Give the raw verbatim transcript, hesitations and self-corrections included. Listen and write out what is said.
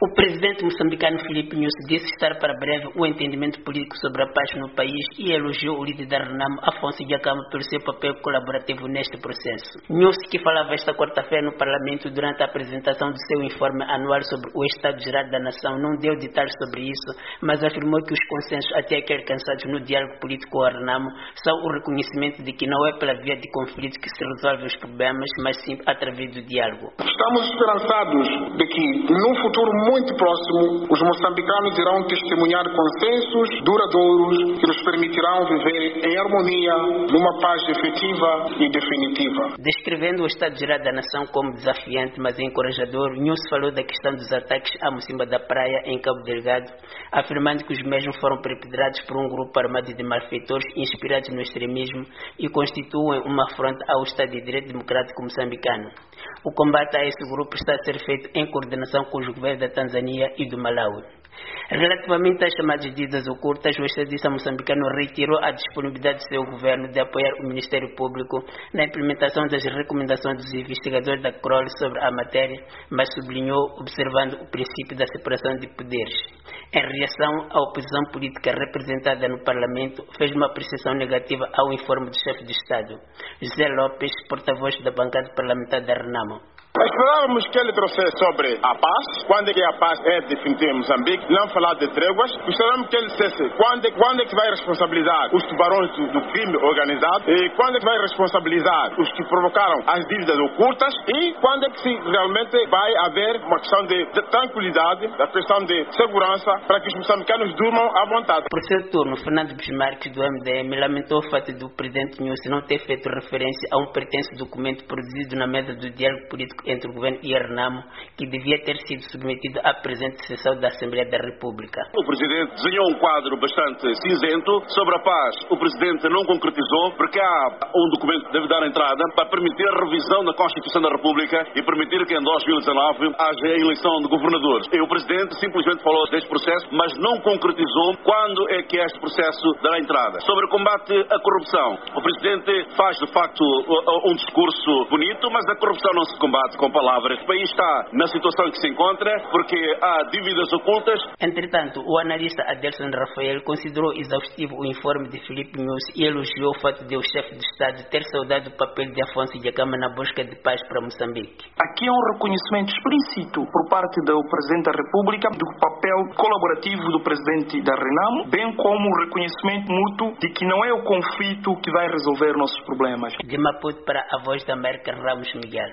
O presidente moçambicano Filipe Nyusi disse estar para breve o entendimento político sobre a paz no país e elogiou o líder da Renamo, Afonso Dhlakama, pelo seu papel colaborativo neste processo. Nyusi, que falava esta quarta-feira no Parlamento durante a apresentação do seu informe anual sobre o Estado-Geral da Nação, não deu detalhes sobre isso, mas afirmou que os consensos até aqui alcançados no diálogo político com a Renamo são o reconhecimento de que não é pela via de conflito que se resolvem os problemas, mas sim através do diálogo. Estamos esperançados de que, num futuro muito próximo, os moçambicanos irão testemunhar consensos duradouros que nos permitirão viver em harmonia, numa paz efetiva e definitiva. Descrevendo o Estado-Geral da Nação como desafiante, mas encorajador, Nyusi falou da questão dos ataques à Mocimba da Praia, em Cabo Delgado, afirmando que os mesmos foram perpetrados por um grupo armado de malfeitores inspirados no extremismo e constituem uma afronta ao Estado de Direito Democrático moçambicano. O combate a esse grupo está a ser feito em coordenação com os governos da Tanzânia e do Malawi. Relativamente às chamadas dívidas ocultas, o estadista moçambicano reiterou a disponibilidade do seu governo de apoiar o Ministério Público na implementação das recomendações dos investigadores da C R O L sobre a matéria, mas sublinhou, observando o princípio da separação de poderes. Em reação, a oposição política representada no Parlamento fez uma apreciação negativa ao informe do chefe de Estado, José Lopes, porta-voz da bancada parlamentar da Renamo. Esperávamos que ele trouxesse sobre a paz, quando é que a paz é definitiva em Moçambique, não falar de tréguas. Esperávamos que ele dissesse quando, quando é que vai responsabilizar os tubarões do, do crime organizado, e quando é que vai responsabilizar os que provocaram as dívidas ocultas, e quando é que se realmente vai haver uma questão de, de tranquilidade, da questão de segurança, para que os moçambicanos durmam à vontade. Por seu turno, Fernando Bismarck, do M D M, lamentou o fato do presidente Nyusi não ter feito referência a um pretenso documento produzido na mesa do diálogo político entre o governo e a Renamo, que devia ter sido submetido à presente sessão da Assembleia da República. O presidente desenhou um quadro bastante cinzento sobre a paz. O presidente não concretizou, porque há um documento que deve dar entrada para permitir a revisão da Constituição da República e permitir que em dois mil e dezanove haja a eleição de governadores. E o presidente simplesmente falou deste processo, mas não concretizou quando é que este processo dará entrada. Sobre o combate à corrupção, o presidente faz de facto um discurso bonito, mas a corrupção não se combate com palavras. O país está na situação em que se encontra porque há dívidas ocultas. Entretanto, o analista Adelson Rafael considerou exaustivo o informe de Filipe Nyusi e elogiou o fato de o chefe de Estado ter saudado o papel de Afonso Dhlakama na busca de paz para Moçambique. Aqui é um reconhecimento explícito por parte do Presidente da República do papel colaborativo do Presidente da Renamo, bem como o reconhecimento mútuo de que não é o conflito que vai resolver nossos problemas. De Maputo para a Voz da América, Ramos Miguel.